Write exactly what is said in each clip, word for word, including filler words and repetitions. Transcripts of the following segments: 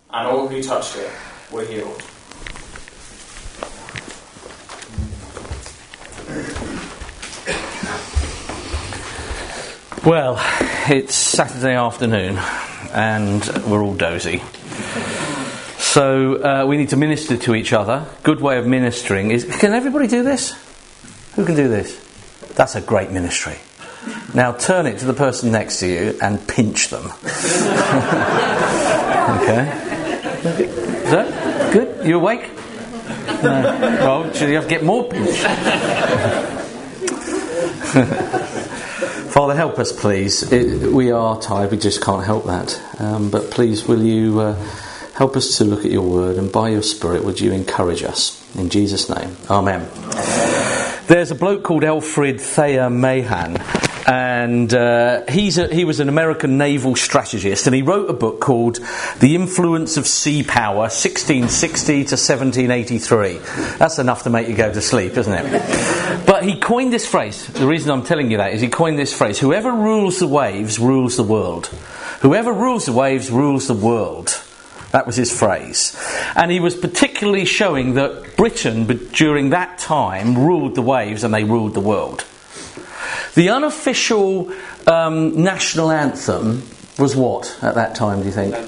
and all who touched it were healed. Well, it's Saturday afternoon and we're all dozy. So uh, we need to minister to each other. Good way of ministering is... Can everybody do this? Who can do this? That's a great ministry. Now turn it to the person next to you and pinch them. Okay. Is that good? You awake? No. Well, should you have to get more pinch? Father, help us, please. It, we are tired, we just can't help that. Um, but please, will you uh, help us to look at your word, and by your Spirit, would you encourage us? In Jesus' name, Amen. There's a bloke called Alfred Thayer Mahan, and uh, he's a, he was an American naval strategist, and he wrote a book called The Influence of Sea Power, sixteen sixty to seventeen eighty-three. That's enough to make you go to sleep, isn't it? But he coined this phrase. The reason I'm telling you that is he coined this phrase: whoever rules the waves rules the world. Whoever rules the waves rules the world. That was his phrase. And he was particularly showing that Britain, during that time, ruled the waves and they ruled the world. The unofficial um, national anthem was what at that time, do you think?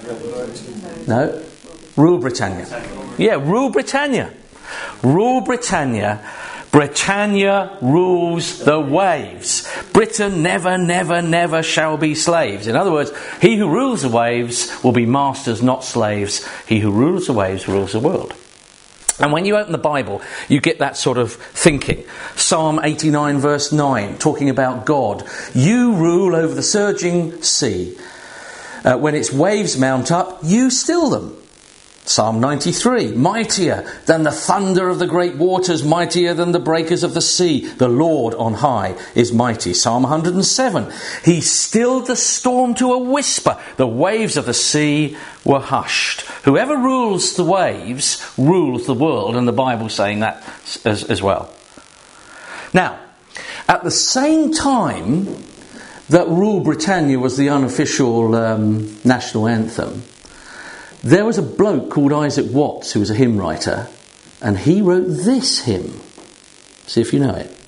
No? Rule Britannia. Yeah, Rule Britannia. Rule Britannia. Britannia rules the waves. Britain never, never, never shall be slaves. In other words, he who rules the waves will be masters, not slaves. He who rules the waves rules the world. And when you open the Bible, you get that sort of thinking. Psalm eighty-nine verse nine, talking about God. You rule over the surging sea. Uh, when its waves mount up, you still them. Psalm ninety-three, mightier than the thunder of the great waters, mightier than the breakers of the sea. The Lord on high is mighty. Psalm one hundred seven, he stilled the storm to a whisper. The waves of the sea were hushed. Whoever rules the waves rules the world, and the Bible's saying that as, as well. Now, at the same time that Rule Britannia was the unofficial um, national anthem, there was a bloke called Isaac Watts who was a hymn writer, and he wrote this hymn. See if you know it.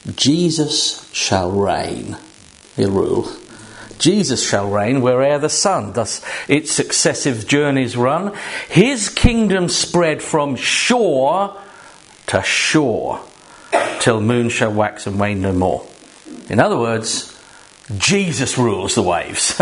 Jesus shall reign. He'll rule. Jesus shall reign where'er the sun doth its successive journeys run. His kingdom spread from shore to shore, till moon shall wax and wane no more. In other words, Jesus rules the waves.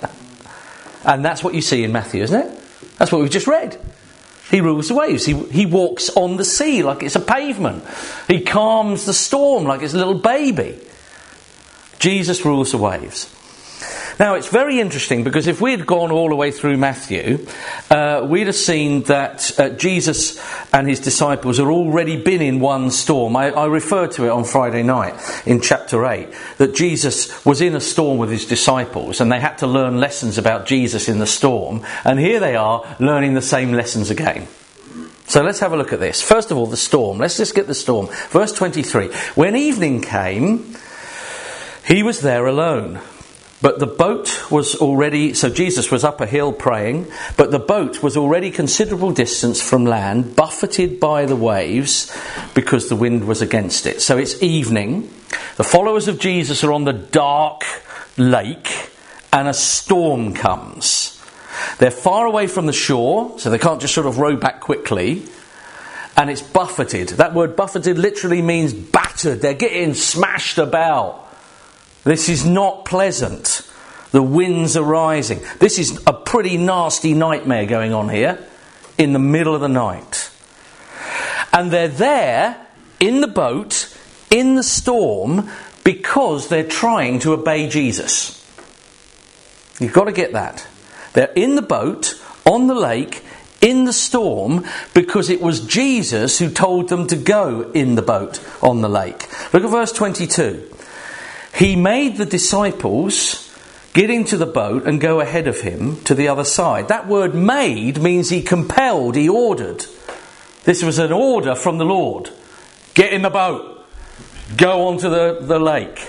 And that's what you see in Matthew, isn't it? That's what we've just read. He rules the waves. He, he walks on the sea like it's a pavement. He calms the storm like it's a little baby. Jesus rules the waves. Now, it's very interesting because if we'd gone all the way through Matthew, uh, we'd have seen that uh, Jesus and his disciples had already been in one storm. I, I referred to it on Friday night in chapter eight, that Jesus was in a storm with his disciples and they had to learn lessons about Jesus in the storm. And here they are learning the same lessons again. So let's have a look at this. First of all, the storm. Let's just get the storm. Verse twenty-three. When evening came, he was there alone. But the boat was already, so Jesus was up a hill praying, but the boat was already considerable distance from land, buffeted by the waves because the wind was against it. So it's evening. The followers of Jesus are on the dark lake and a storm comes. They're far away from the shore, so they can't just sort of row back quickly. And it's buffeted. That word buffeted literally means battered. They're getting smashed about. This is not pleasant. The winds are rising. This is a pretty nasty nightmare going on here in the middle of the night. And they're there in the boat, in the storm, because they're trying to obey Jesus. You've got to get that. They're in the boat, on the lake, in the storm, because it was Jesus who told them to go in the boat on the lake. Look at verse twenty-two. He made the disciples get into the boat and go ahead of him to the other side. That word made means he compelled, he ordered. This was an order from the Lord. Get in the boat. Go onto the, the lake.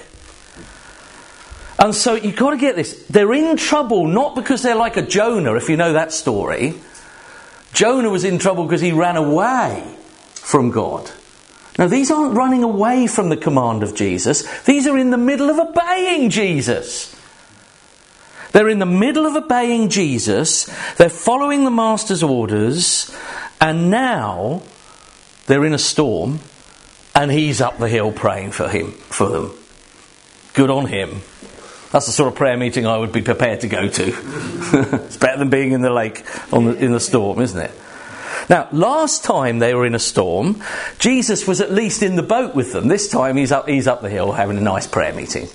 And so you've got to get this. They're in trouble not because they're like a Jonah, if you know that story. Jonah was in trouble because he ran away from God. Now, these aren't running away from the command of Jesus. These are in the middle of obeying Jesus. They're in the middle of obeying Jesus. They're following the master's orders. And now they're in a storm. And he's up the hill praying for him, for them. Good on him. That's the sort of prayer meeting I would be prepared to go to. It's better than being in the lake on the, in the storm, isn't it? Now, last time they were in a storm, Jesus was at least in the boat with them. This time he's up, he's up the hill having a nice prayer meeting.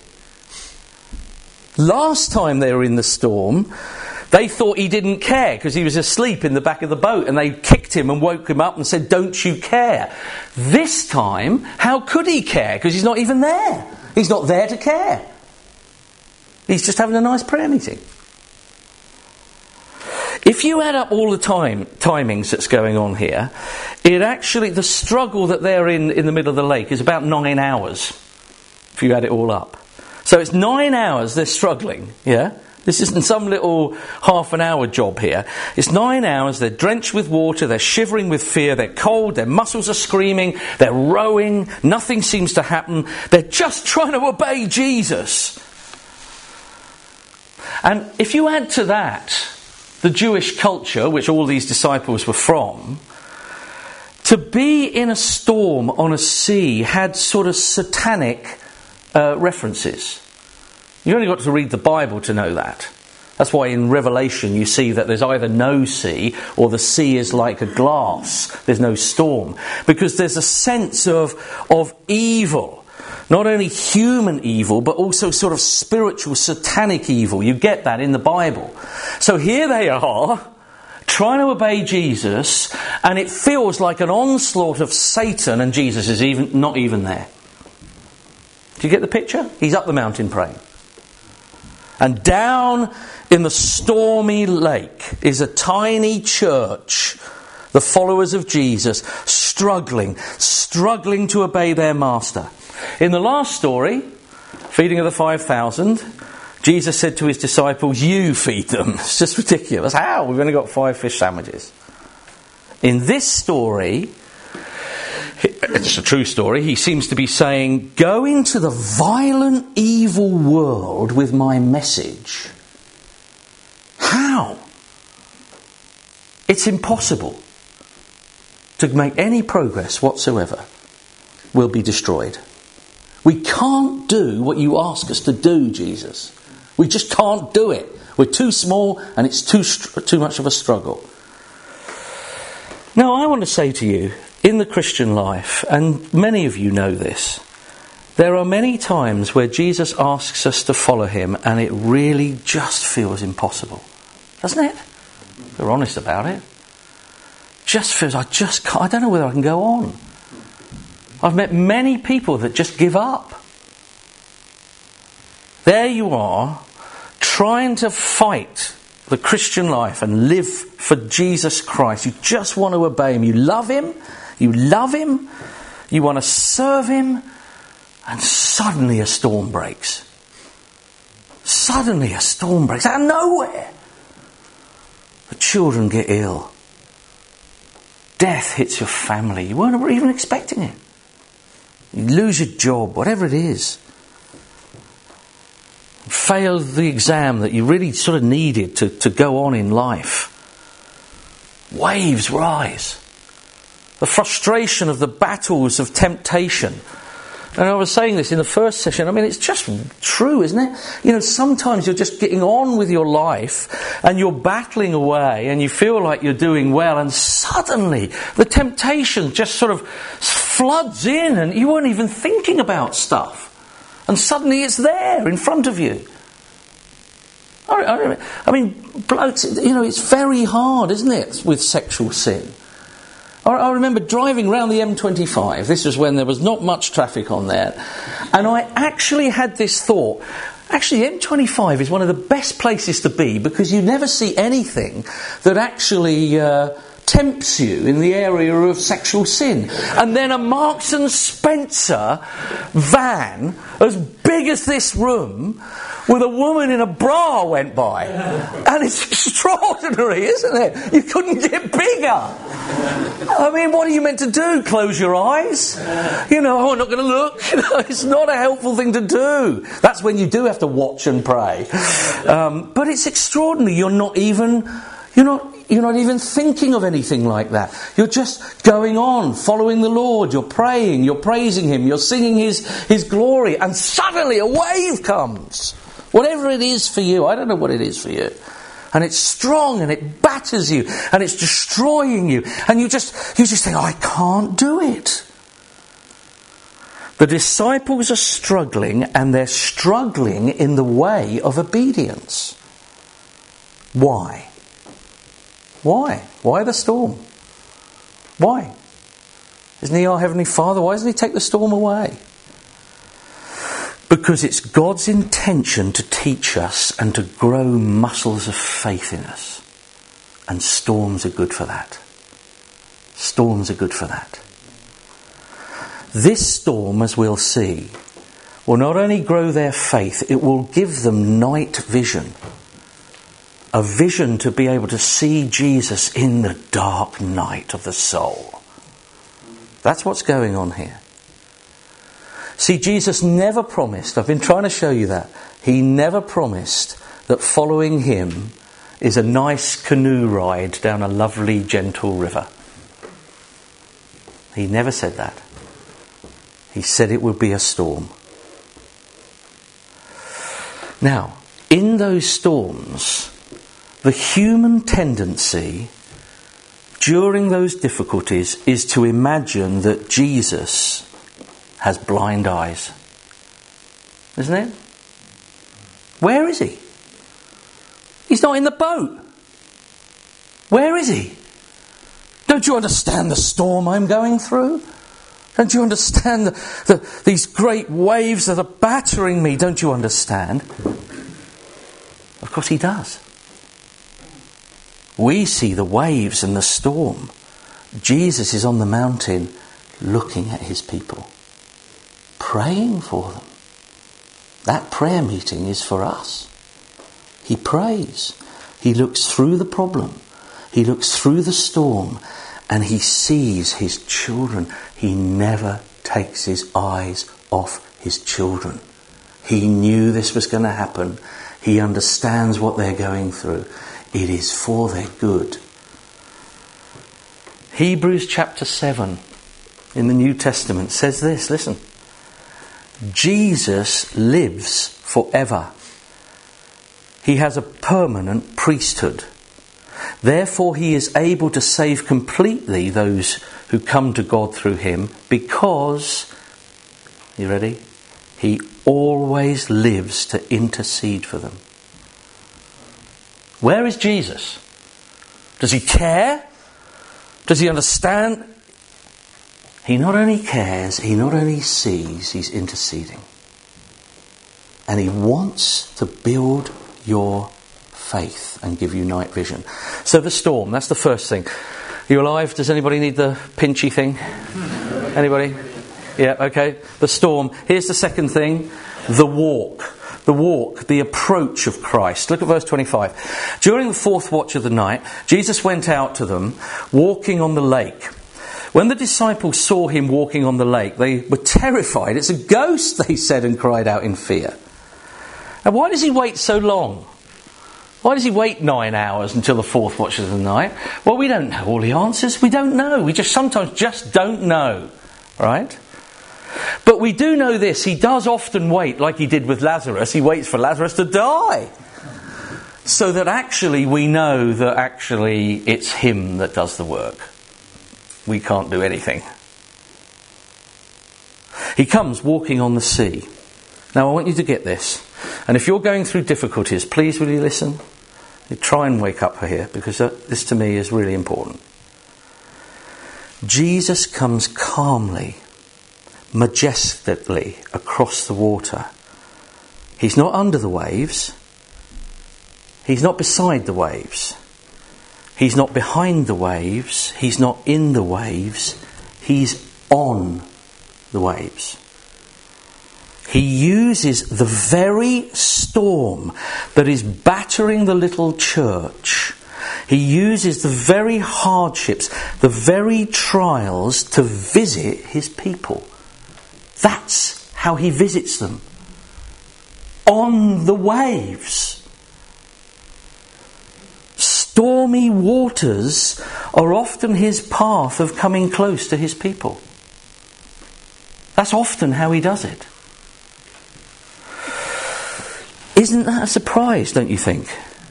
Last time they were in the storm, they thought he didn't care because he was asleep in the back of the boat, and they kicked him and woke him up and said, "Don't you care?" This time, how could he care? Because he's not even there. He's not there to care. He's just having a nice prayer meeting. If you add up all the time timings that's going on here, it actually, the struggle that they're in in the middle of the lake is about nine hours, if you add it all up. So it's nine hours they're struggling, yeah? This isn't some little half an hour job here. It's nine hours, they're drenched with water, they're shivering with fear, they're cold, their muscles are screaming, they're rowing, nothing seems to happen. They're just trying to obey Jesus. And if you add to that the Jewish culture, which all these disciples were from, to be in a storm on a sea had sort of satanic uh, references. You've only got to read the Bible to know that. That's why in Revelation you see that there's either no sea or the sea is like a glass. There's no storm. Because there's a sense of, of evil. Not only human evil, but also sort of spiritual, satanic evil. You get that in the Bible. So here they are, trying to obey Jesus, and it feels like an onslaught of Satan, and Jesus is even not even there. Do you get the picture? He's up the mountain praying. And down in the stormy lake is a tiny church, the followers of Jesus, struggling, struggling to obey their master. In the last story, feeding of the five thousand, Jesus said to his disciples, "You feed them." It's just ridiculous. How? We've only got five fish sandwiches. In this story, it's a true story, he seems to be saying, "Go into the violent, evil world with my message." How? It's impossible to make any progress whatsoever. We'll be destroyed. We can't do what you ask us to do, Jesus. We just can't do it. We're too small and it's too too much of a struggle. Now, I want to say to you, in the Christian life, and many of you know this, there are many times where Jesus asks us to follow him and it really just feels impossible. Doesn't it? We're honest about it. Just feels, I just can't, I don't know whether I can go on. I've met many people that just give up. There you are, trying to fight the Christian life and live for Jesus Christ. You just want to obey him. You love him. You love him. You want to serve him. And suddenly a storm breaks. Suddenly a storm breaks out of nowhere. The children get ill. Death hits your family. You weren't even expecting it. You lose your job, whatever it is. Fail the exam that you really sort of needed to, to go on in life. Waves rise. The frustration of the battles of temptation. And I was saying this in the first session, I mean, it's just true, isn't it? You know, sometimes you're just getting on with your life and you're battling away and you feel like you're doing well, and suddenly the temptation just sort of floods in and you weren't even thinking about stuff. And suddenly it's there in front of you. I mean, blokes, you know, it's very hard, isn't it, with sexual sin? I remember driving around the M twenty-five. This was when there was not much traffic on there. And I actually had this thought. Actually, M twenty-five is one of the best places to be because you never see anything that actually uh, tempts you in the area of sexual sin. And then a Marks and Spencer van as big as this room with a woman in a bra went by. And it's extraordinary, isn't it? You couldn't get bigger. I mean, what are you meant to do? Close your eyes? You know, oh, I'm not going to look. You know, it's not a helpful thing to do. That's when you do have to watch and pray. Um, but it's extraordinary. You're not even, you're not, you're not even thinking of anything like that. You're just going on, following the Lord. You're praying, you're praising Him, you're singing His, His glory, and suddenly a wave comes. Whatever it is for you, I don't know what it is for you. And it's strong and it batters you and it's destroying you. And you just, you just think, oh, I can't do it. The disciples are struggling, and they're struggling in the way of obedience. Why? Why? Why the storm? Why? Isn't He our Heavenly Father? Why doesn't He take the storm away? Because it's God's intention to teach us and to grow muscles of faith in us. And storms are good for that. Storms are good for that. This storm, as we'll see, will not only grow their faith, it will give them night vision. A vision to be able to see Jesus in the dark night of the soul. That's what's going on here. See, Jesus never promised, I've been trying to show you that, He never promised that following Him is a nice canoe ride down a lovely, gentle river. He never said that. He said it would be a storm. Now, in those storms, the human tendency during those difficulties is to imagine that Jesus has blind eyes. Isn't it? Where is He? He's not in the boat. Where is He? Don't you understand the storm I'm going through? Don't you understand the, the, these great waves that are battering me? Don't you understand? Of course He does. We see the waves and the storm. Jesus is on the mountain looking at His people. Praying for them. That prayer meeting is for us. He prays. He looks through the problem. He looks through the storm, and He sees His children. He never takes His eyes off His children. He knew this was going to happen. He understands what they're going through. It is for their good. Hebrews chapter seven in the New Testament says this, listen. Jesus lives forever. He has a permanent priesthood. Therefore He is able to save completely those who come to God through Him, because, you ready? He always lives to intercede for them. Where is Jesus? Does He care? Does He understand? He not only cares, He not only sees, He's interceding. And He wants to build your faith and give you night vision. So the storm, that's the first thing. Are you alive? Does anybody need the pinchy thing? Anybody? Yeah, okay. The storm. Here's the second thing. The walk. The walk, the approach of Christ. Look at verse twenty-five. During the fourth watch of the night, Jesus went out to them, walking on the lake. When the disciples saw Him walking on the lake, they were terrified. It's a ghost, they said, and cried out in fear. And why does He wait so long? Why does He wait nine hours until the fourth watch of the night? Well, we don't know all the answers. We don't know. We just sometimes just don't know. Right? But we do know this. He does often wait, like He did with Lazarus. He waits for Lazarus to die. So that actually we know that actually it's Him that does the work. We can't do anything. He comes walking on the sea. Now I want you to get this. And if you're going through difficulties, please will you listen? You try and wake up here, because this to me is really important. Jesus comes calmly, majestically across the water. He's not under the waves. He's not beside the waves. He's not behind the waves. He's not in the waves. He's on the waves. He uses the very storm that is battering the little church. He uses the very hardships, the very trials to visit his people. That's how he visits them. On the waves. Stormy waters are often his path of coming close to his people. That's often how he does it. Isn't that a surprise, don't you think?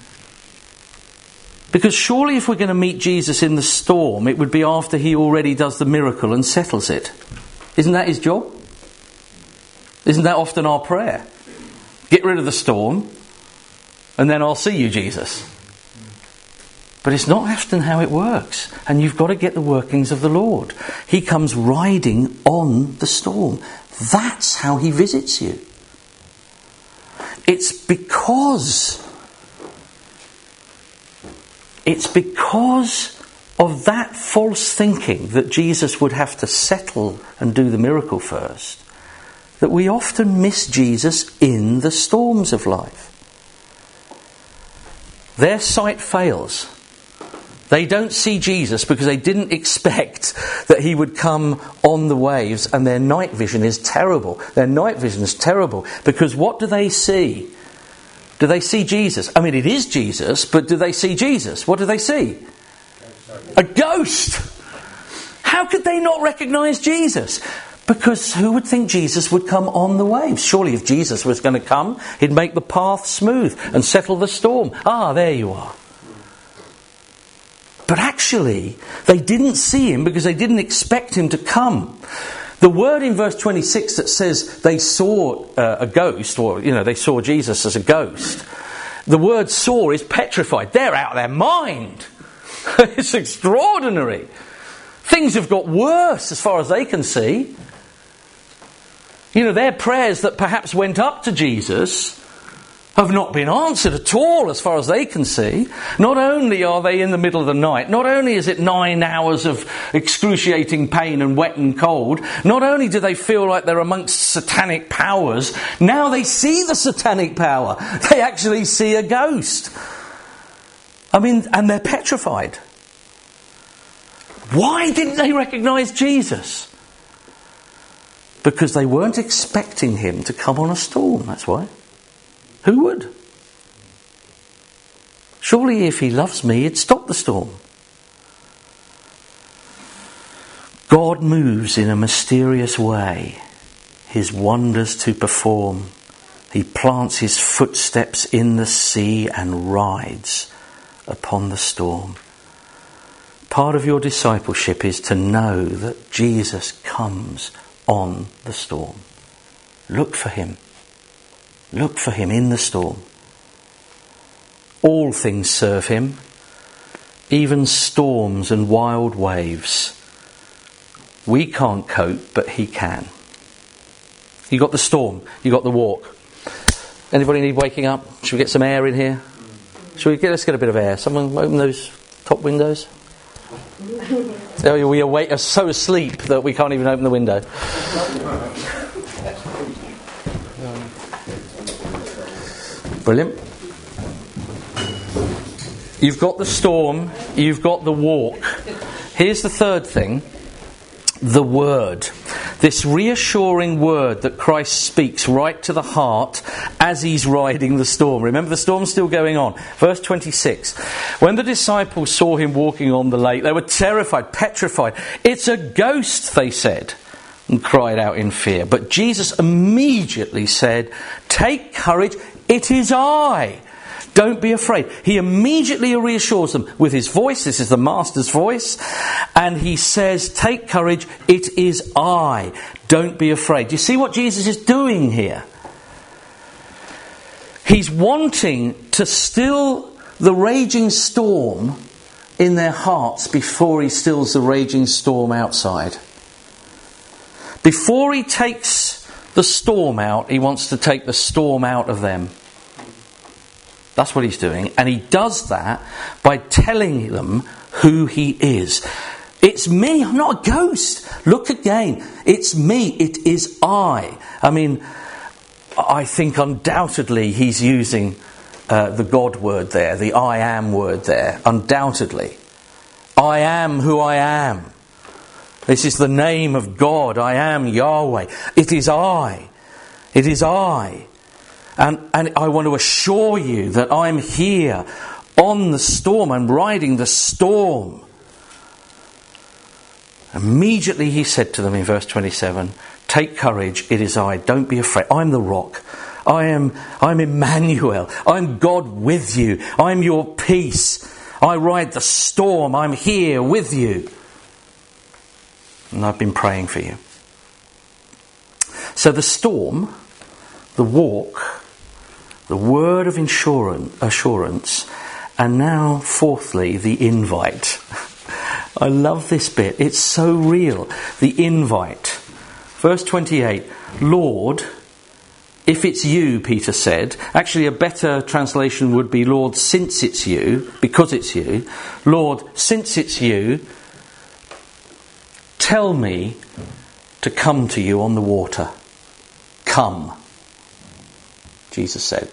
Because surely if we're going to meet Jesus in the storm, it would be after he already does the miracle and settles it. Isn't that his job? Isn't that often our prayer? Get rid of the storm, and then I'll see you, Jesus. But it's not often how it works. And you've got to get the workings of the Lord. He comes riding on the storm. That's how he visits you. It's because, it's because of that false thinking that Jesus would have to settle and do the miracle first, that we often miss Jesus in the storms of life. Their sight fails. They don't see Jesus because they didn't expect that he would come on the waves, and their night vision is terrible. Their night vision is terrible because what do they see? Do they see Jesus? I mean, it is Jesus, but do they see Jesus? What do they see? A ghost! How could they not recognise Jesus? Because who would think Jesus would come on the waves? Surely if Jesus was going to come, he'd make the path smooth and settle the storm. Ah, there you are. But actually, they didn't see him because they didn't expect him to come. The word in verse twenty-six that says they saw uh, a ghost, or, you know, they saw Jesus as a ghost. The word saw is petrified. They're out of their mind. It's extraordinary. Things have got worse as far as they can see. You know, their prayers that perhaps went up to Jesus have not been answered at all as far as they can see. Not only are they in the middle of the night, not only is it nine hours of excruciating pain and wet and cold, not only do they feel like they're amongst satanic powers, now they see the satanic power. They actually see a ghost. I mean, and they're petrified. Why didn't they recognise Jesus? Because they weren't expecting him to come on a storm, that's why. Who would? Surely if he loves me, he'd stop the storm. God moves in a mysterious way, his wonders to perform. He plants his footsteps in the sea and rides upon the storm. Part of your discipleship is to know that Jesus comes on the storm. Look for him. Look for him in the storm. All things serve him, even storms and wild waves. We can't cope, but he can. You got the storm, you got the walk. Anybody need waking up? Should we get some air in here? Should we get, let's get a bit of air. Someone open those top windows. Oh, we awake, are so asleep that we can't even open the window. Brilliant. You've got the storm, you've got the walk. Here's the third thing, the word. This reassuring word that Christ speaks right to the heart as he's riding the storm. Remember, the storm's still going on. Verse twenty-six. When the disciples saw him walking on the lake, they were terrified, petrified. It's a ghost, they said, and cried out in fear. But Jesus immediately said, take courage, it is I. Don't be afraid. He immediately reassures them with his voice. This is the Master's voice. And he says, take courage, it is I. Don't be afraid. Do you see what Jesus is doing here? He's wanting to still the raging storm in their hearts before he stills the raging storm outside. Before he takes the storm out, he wants to take the storm out of them. That's what he's doing. And he does that by telling them who he is. It's me. I'm not a ghost. Look again. It's me. It is I. I mean, I think undoubtedly he's using uh, the God word there, the I am word there. Undoubtedly. I am who I am. This is the name of God. I am Yahweh. It is I. It is I. And, and I want to assure you that I'm here on the storm. I'm riding the storm. Immediately he said to them in verse twenty-seven, take courage, it is I, don't be afraid. I'm the rock. I am I'm Emmanuel. I'm God with you. I'm your peace. I ride the storm. I'm here with you. And I've been praying for you. So the storm, the walk, the word of assurance, and now fourthly, the invite. I love this bit. It's so real. The invite. Verse twenty-eight. Lord, if it's you, Peter said. Actually, a better translation would be, Lord, since it's you, because it's you. Lord, since it's you, tell me to come to you on the water. Come, Jesus said.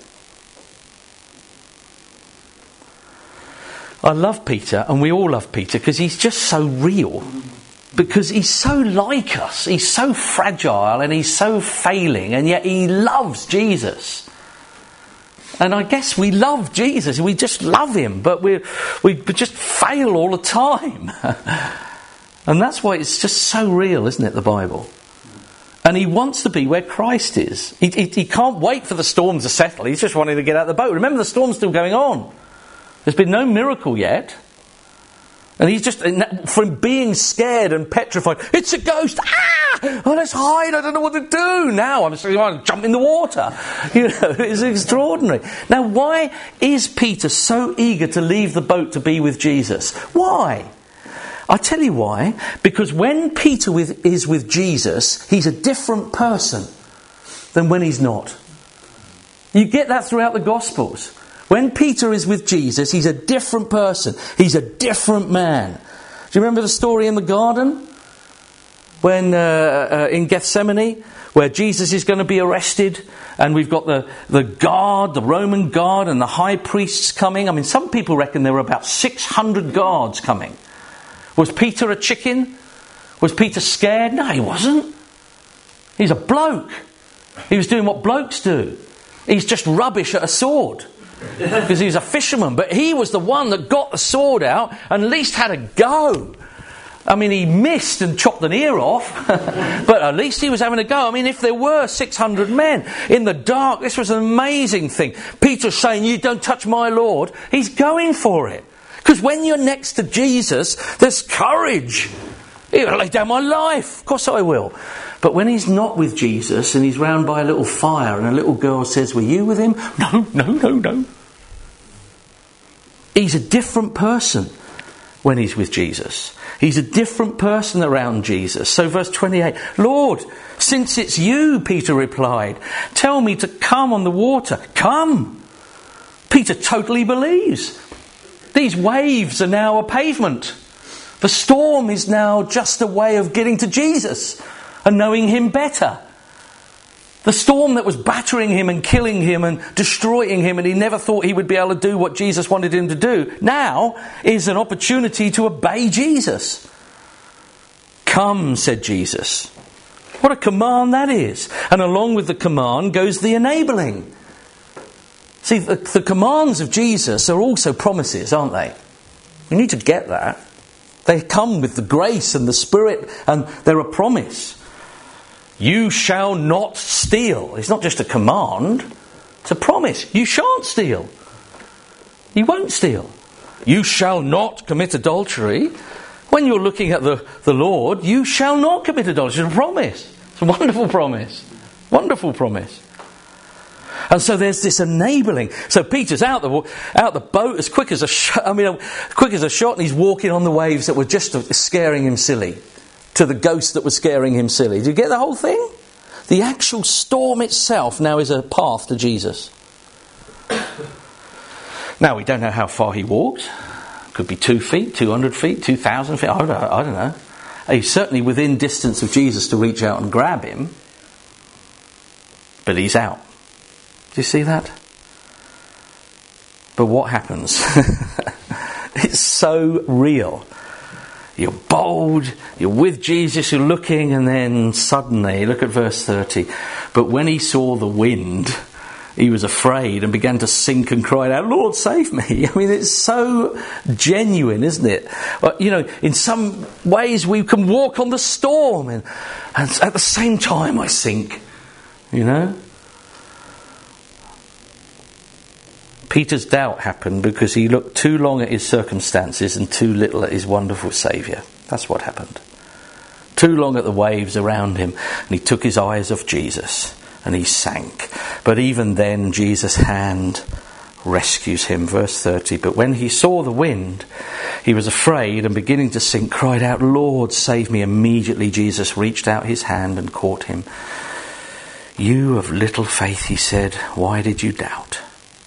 I love Peter, and we all love Peter, because he's just so real. Because he's so like us. He's so fragile, and he's so failing, and yet he loves Jesus. And I guess we love Jesus. We just love him, but we we just fail all the time. And that's why it's just so real, isn't it, the Bible? And he wants to be where Christ is. He, he, he can't wait for the storm to settle. He's just wanting to get out of the boat. Remember, the storm's still going on. There's been no miracle yet. And he's just, from being scared and petrified, it's a ghost, ah! Oh, let's hide, I don't know what to do. Now I'm just going to jump in the water. You know, it's extraordinary. Now, why is Peter so eager to leave the boat to be with Jesus? Why? I'll tell you why. Because when Peter with, is with Jesus, he's a different person than when he's not. You get that throughout the Gospels. When Peter is with Jesus, he's a different person. He's a different man. Do you remember the story in the garden? When uh, uh, in Gethsemane, where Jesus is going to be arrested, and we've got the, the guard, the Roman guard, and the high priests coming. I mean, some people reckon there were about six hundred guards coming. Was Peter a chicken? Was Peter scared? No, he wasn't. He's a bloke. He was doing what blokes do. He's just rubbish at a sword. Because he was a fisherman, but he was the one that got the sword out and at least had a go. I mean, he missed and chopped an ear off, but at least he was having a go. I mean, if there were six hundred men in the dark, this was an amazing thing. Peter's saying, you don't touch my Lord. He's going for it. Because when you're next to Jesus, there's courage. He'll lay down my life. Of course I will. But when he's not with Jesus and he's round by a little fire and a little girl says, were you with him? No, no, no, no. He's a different person when he's with Jesus. He's a different person around Jesus. So verse twenty-eight, Lord, since it's you, Peter replied, tell me to come on the water. Come. Peter totally believes. These waves are now a pavement. The storm is now just a way of getting to Jesus and knowing him better. The storm that was battering him and killing him and destroying him, and he never thought he would be able to do what Jesus wanted him to do, now is an opportunity to obey Jesus. Come, said Jesus. What a command that is. And along with the command goes the enabling. See, the, the commands of Jesus are also promises, aren't they? You need to get that. They come with the grace and the Spirit, and they're a promise. You shall not steal. It's not just a command, it's a promise. You shan't steal. You won't steal. You shall not commit adultery. When you're looking at the, the Lord, you shall not commit adultery. It's a promise. It's a wonderful promise. Wonderful promise. And so there's this enabling. So Peter's out the out the boat as quick as a sh- I mean, quick as a shot, and he's walking on the waves that were just scaring him silly, to the ghost that was scaring him silly. Do you get the whole thing? The actual storm itself now is a path to Jesus. Now, we don't know how far he walked. Could be two feet, two hundred feet, two thousand feet. I don't, I don't know. He's certainly within distance of Jesus to reach out and grab him. But he's out. Do you see that? But what happens? It's so real. You're bold, you're with Jesus, you're looking, and then suddenly, look at verse thirty. But when he saw the wind, he was afraid and began to sink and cried out, Lord, save me. I mean, it's so genuine, isn't it? But, you know, in some ways we can walk on the storm, and, and at the same time I sink, you know. Peter's doubt happened because he looked too long at his circumstances and too little at his wonderful Saviour. That's what happened. Too long at the waves around him, and he took his eyes off Jesus and he sank. But even then Jesus' hand rescues him. Verse thirty, but when he saw the wind, he was afraid and beginning to sink, cried out, Lord, save me. Immediately Jesus reached out his hand and caught him. You of little faith, he said, why did you doubt?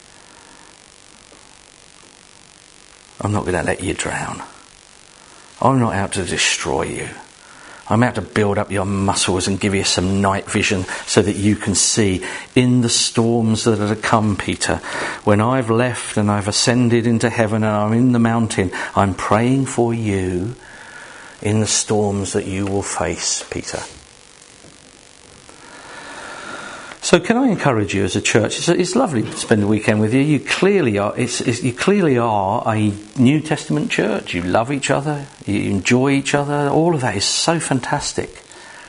I'm not going to let you drown. I'm not out to destroy you. I'm out to build up your muscles and give you some night vision so that you can see in the storms that are to come, Peter. When I've left and I've ascended into heaven and I'm in the mountain, I'm praying for you in the storms that you will face, Peter. So can I encourage you as a church? It's, it's lovely to spend the weekend with you. You clearly are. It's, it's, you clearly are a New Testament church. You love each other. You enjoy each other. All of that is so fantastic.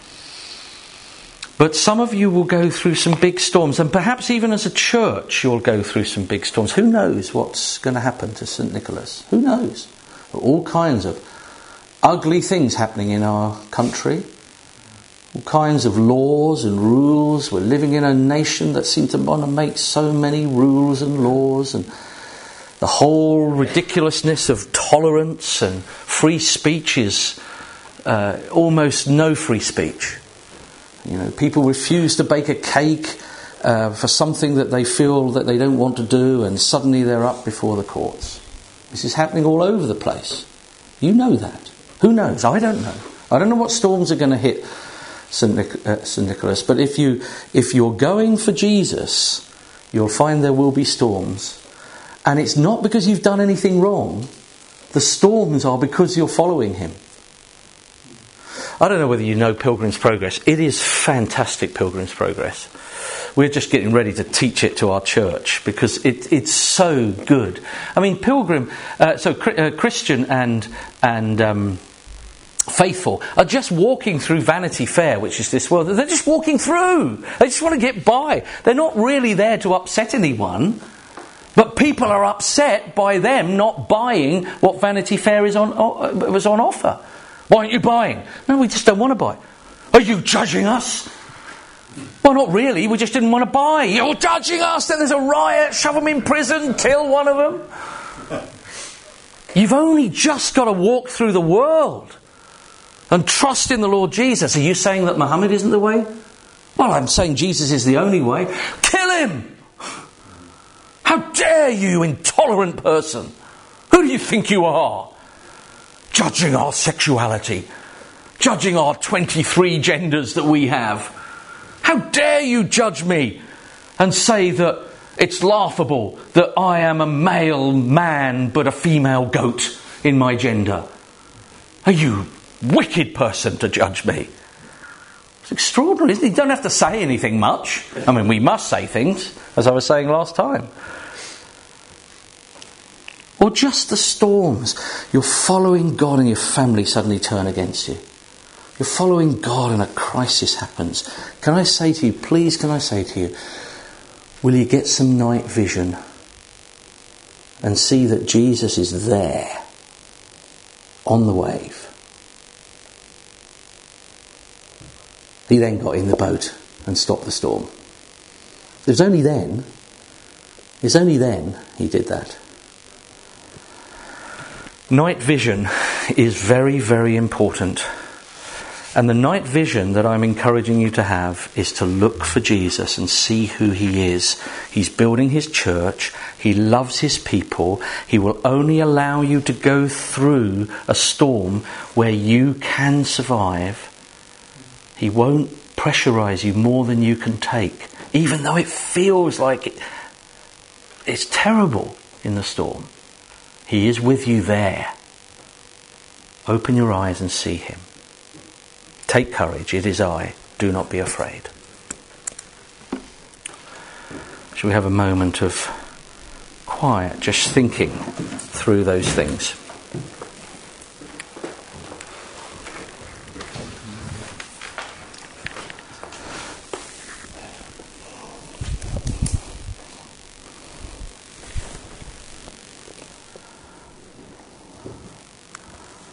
But some of you will go through some big storms, and perhaps even as a church, you'll go through some big storms. Who knows what's going to happen to Saint Nicholas? Who knows? All kinds of ugly things happening in our country. All kinds of laws and rules. We're living in a nation that seems to want to make so many rules and laws, and the whole ridiculousness of tolerance and free speech is uh, almost no free speech. You know, people refuse to bake a cake uh, for something that they feel that they don't want to do, and suddenly they're up before the courts. This is happening all over the place. You know that. Who knows? I don't know. I don't know what storms are going to hit Saint Nic- uh, Saint Nicholas, but if you if you're going for Jesus, you'll find there will be storms, and it's not because you've done anything wrong. The storms are because you're following him. I don't know whether you know Pilgrim's Progress. It is fantastic, Pilgrim's Progress. We're just getting ready to teach it to our church because it, it's so good. I mean, Pilgrim, uh, so uh, Christian and and. Um, Faithful are just walking through Vanity Fair, which is this world. They're just walking through. They just want to get by. They're not really there to upset anyone, but people are upset by them not buying what Vanity Fair is on uh, was on offer. Why aren't you buying? No, we just don't want to buy. Are you judging us? Well, not really. We just didn't want to buy. You're judging us. Then there's a riot. Shove them in prison. Kill one of them. You've only just got to walk through the world and trust in the Lord Jesus. Are you saying that Muhammad isn't the way? Well, I'm saying Jesus is the only way. Kill him! How dare you, intolerant person? Who do you think you are? Judging our sexuality. Judging our twenty-three genders that we have. How dare you judge me and say that it's laughable that I am a male man but a female goat in my gender? Are you wicked person to judge me? It's extraordinary, isn't it? You don't have to say anything much. I mean, we must say things, as I was saying last time. Or just the storms. You're following God and your family suddenly turn against you. You're following God and a crisis happens. Can I say to you, please can I say to you, will you get some night vision and see that Jesus is there on the wave? He then got in the boat and stopped the storm. It was only then, it was only then he did that. Night vision is very, very important. And the night vision that I'm encouraging you to have is to look for Jesus and see who he is. He's building his church. He loves his people. He will only allow you to go through a storm where you can survive. He won't pressurize you more than you can take, even though it feels like it, it's terrible in the storm. He is with you there. Open your eyes and see him. Take courage, it is I. Do not be afraid. Shall we have a moment of quiet, just thinking through those things?